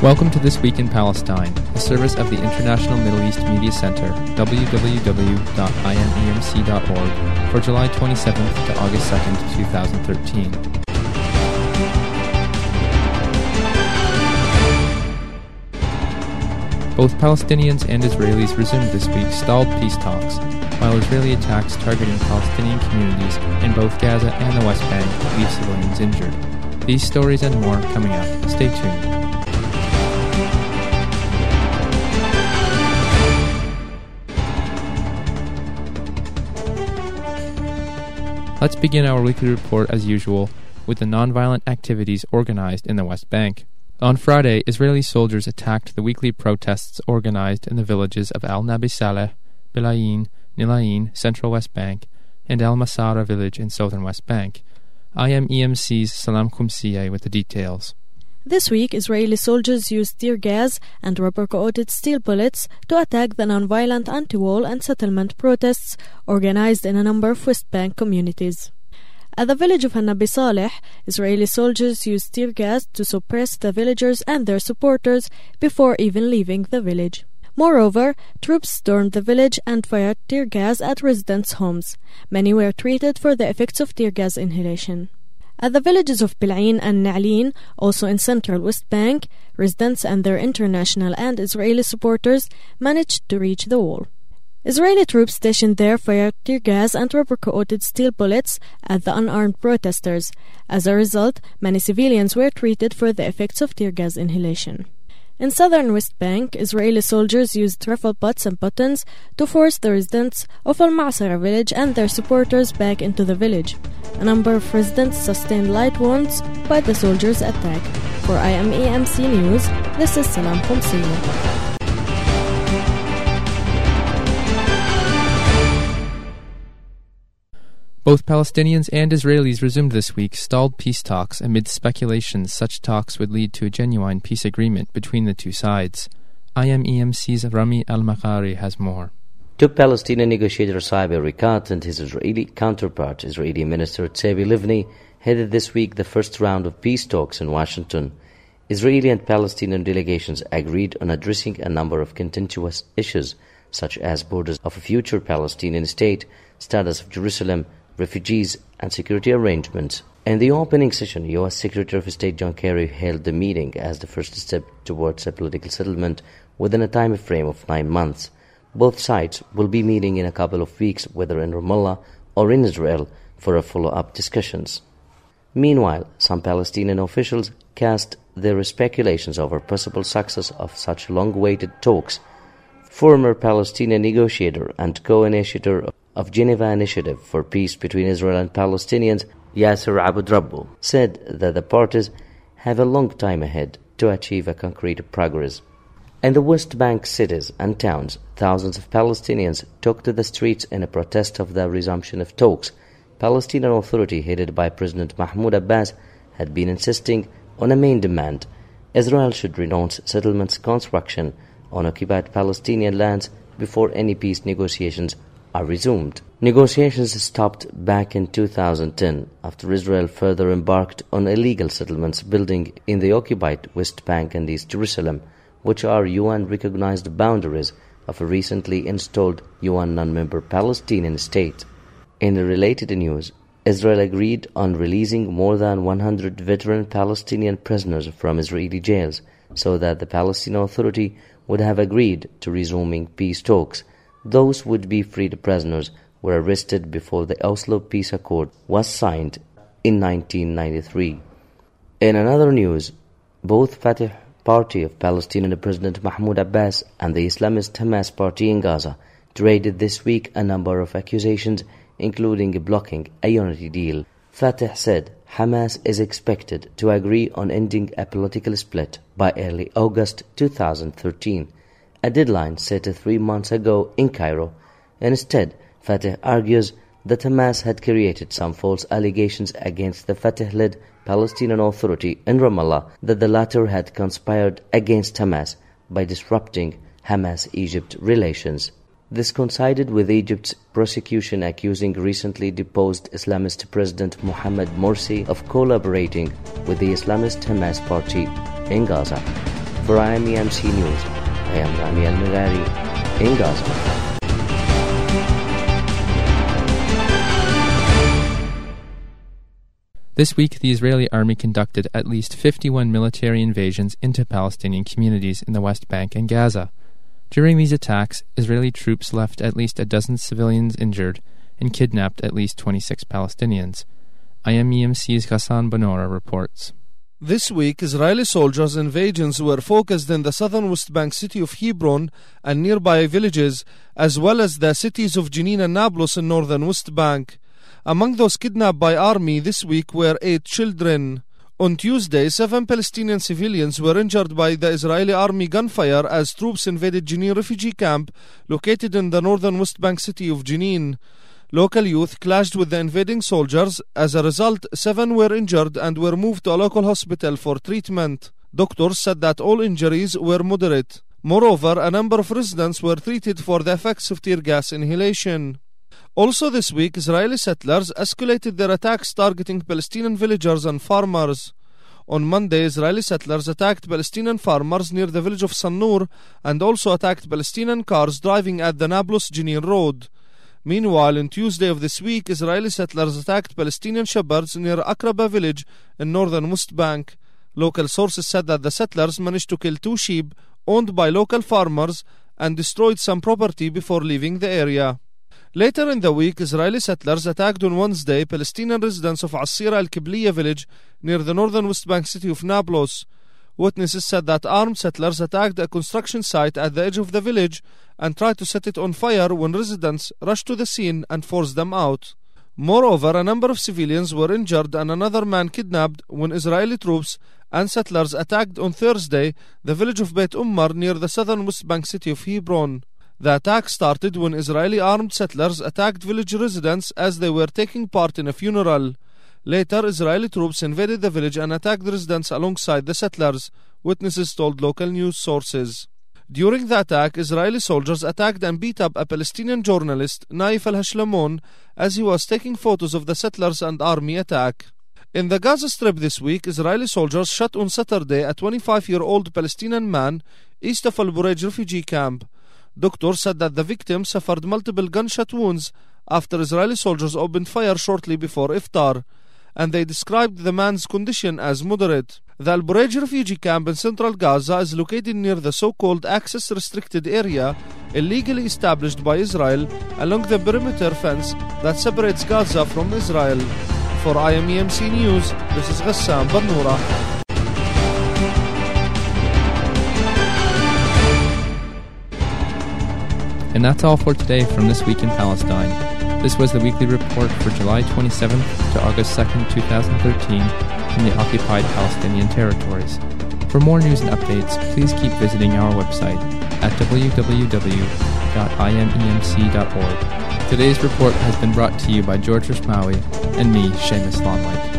Welcome to This Week in Palestine, a service of the International Middle East Media Center, www.imemc.org, for July 27th to August 2nd, 2013. Both Palestinians and Israelis resumed this week stalled peace talks, while Israeli attacks targeting Palestinian communities in both Gaza and the West Bank leave civilians injured. These stories and more coming up. Stay tuned. Let's begin our weekly report as usual with the nonviolent activities organized in the West Bank. On Friday, Israeli soldiers attacked the weekly protests organized in the villages of Al-Nabi Saleh, Bilayin, Nilayin, Central West Bank, and Al-Masara village in Southern West Bank. IMEMC's Salam Khumsiyeh with the details. This week, Israeli soldiers used tear gas and rubber-coated steel bullets to attack the non-violent anti-wall and settlement protests organized in a number of West Bank communities. At the village of Nabi Saleh, Israeli soldiers used tear gas to suppress the villagers and their supporters before even leaving the village. Moreover, troops stormed the village and fired tear gas at residents' homes. Many were treated for the effects of tear gas inhalation. At the villages of Bilayin and Na'lin, also in Central West Bank, residents and their international and Israeli supporters managed to reach the wall. Israeli troops stationed there fired tear gas and rubber-coated steel bullets at the unarmed protesters. As a result, many civilians were treated for the effects of tear gas inhalation. In southern West Bank, Israeli soldiers used rifle butts and buttons to force the residents of Al-Ma'sara village and their supporters back into the village. A number of residents sustained light wounds by the soldiers' attack. For IMEMC News, this is Salam Khumsiyeh. Both Palestinians and Israelis resumed this week stalled peace talks amid speculations such talks would lead to a genuine peace agreement between the two sides. IMEMC's Rami Al-Maghari has more. Two Palestinian negotiator Saeb Erekat and his Israeli counterpart, Israeli Minister Tzavi Livni, headed this week the first round of peace talks in Washington. Israeli and Palestinian delegations agreed on addressing a number of contentious issues, such as borders of a future Palestinian state, status of Jerusalem, refugees, and security arrangements. In the opening session, U.S. Secretary of State John Kerry hailed the meeting as the first step towards a political settlement within a time frame of 9 months. Both sides will be meeting in a couple of weeks, whether in Ramallah or in Israel, for a follow-up discussions. Meanwhile, some Palestinian officials cast their speculations over possible success of such long-awaited talks. Former Palestinian negotiator and co-initiator of Geneva Initiative for Peace between Israel and Palestinians, Yasser Abu Drabbo, said that the parties have a long time ahead to achieve a concrete progress. In the West Bank cities and towns, thousands of Palestinians took to the streets in a protest of the resumption of talks. Palestinian Authority, headed by President Mahmoud Abbas, had been insisting on a main demand: Israel should renounce settlements construction on occupied Palestinian lands before any peace negotiations are resumed. Negotiations stopped back in 2010 after Israel further embarked on illegal settlements building in the occupied West Bank and East Jerusalem, which are UN-recognized boundaries of a recently installed UN non-member Palestinian state. In related news, Israel agreed on releasing more than 100 veteran Palestinian prisoners from Israeli jails, so that the Palestinian Authority would have agreed to resuming peace talks. Those would-be freed prisoners were arrested before the Oslo Peace Accord was signed in 1993. In another news, both Fatah Party of Palestinian President Mahmoud Abbas and the Islamist Hamas Party in Gaza traded this week a number of accusations, including blocking a unity deal. Fatah said Hamas is expected to agree on ending a political split by early August 2013, a deadline set 3 months ago in Cairo. Instead, Fatah argues that Hamas had created some false allegations against the Fatah-led Palestinian Authority in Ramallah that the latter had conspired against Hamas by disrupting Hamas-Egypt relations. This coincided with Egypt's prosecution accusing recently deposed Islamist President Mohammed Morsi of collaborating with the Islamist Hamas Party in Gaza. For IMEMC News, I am Rami Al-Magari in Gaza. This week, the Israeli army conducted at least 51 military invasions into Palestinian communities in the West Bank and Gaza. During these attacks, Israeli troops left at least a dozen civilians injured and kidnapped at least 26 Palestinians. IMEMC's Ghassan Bonora reports. This week, Israeli soldiers' invasions were focused in the southern West Bank city of Hebron and nearby villages, as well as the cities of Jenin and Nablus in northern West Bank. Among those kidnapped by army this week were 8 children. On Tuesday, 7 Palestinian civilians were injured by the Israeli army gunfire as troops invaded Jenin refugee camp located in the northern West Bank city of Jenin. Local youth clashed with the invading soldiers. As a result, 7 were injured and were moved to a local hospital for treatment. Doctors said that all injuries were moderate. Moreover, a number of residents were treated for the effects of tear gas inhalation. Also this week, Israeli settlers escalated their attacks targeting Palestinian villagers and farmers. On Monday, Israeli settlers attacked Palestinian farmers near the village of Sanur and also attacked Palestinian cars driving at the Nablus-Jenin road. Meanwhile, on Tuesday of this week, Israeli settlers attacked Palestinian shepherds near Akraba village in northern West Bank. Local sources said that the settlers managed to kill 2 sheep owned by local farmers and destroyed some property before leaving the area. Later in the week, Israeli settlers attacked on Wednesday Palestinian residents of Asira al-Kibliya village near the northern West Bank city of Nablus. Witnesses said that armed settlers attacked a construction site at the edge of the village and tried to set it on fire when residents rushed to the scene and forced them out. Moreover, a number of civilians were injured and another man kidnapped when Israeli troops and settlers attacked on Thursday the village of Beit Ummar near the southern West Bank city of Hebron. The attack started when Israeli armed settlers attacked village residents as they were taking part in a funeral. Later, Israeli troops invaded the village and attacked the residents alongside the settlers, witnesses told local news sources. During the attack, Israeli soldiers attacked and beat up a Palestinian journalist, Naif al-Hashlamon, as he was taking photos of the settlers and army attack. In the Gaza Strip this week, Israeli soldiers shot on Saturday a 25-year-old Palestinian man east of Al-Burej refugee camp. Doctors said that the victim suffered multiple gunshot wounds after Israeli soldiers opened fire shortly before iftar, and they described the man's condition as moderate. The Al-Burej refugee camp in central Gaza is located near the so-called access-restricted area illegally established by Israel along the perimeter fence that separates Gaza from Israel. For IMEMC News, this is Ghassan Bonora. And that's all for today from This Week in Palestine. This was the weekly report for July 27th to August 2nd, 2013 from the occupied Palestinian territories. For more news and updates, please keep visiting our website at www.imemc.org. Today's report has been brought to you by George Rishmawi and me, Seamus Lonwhite.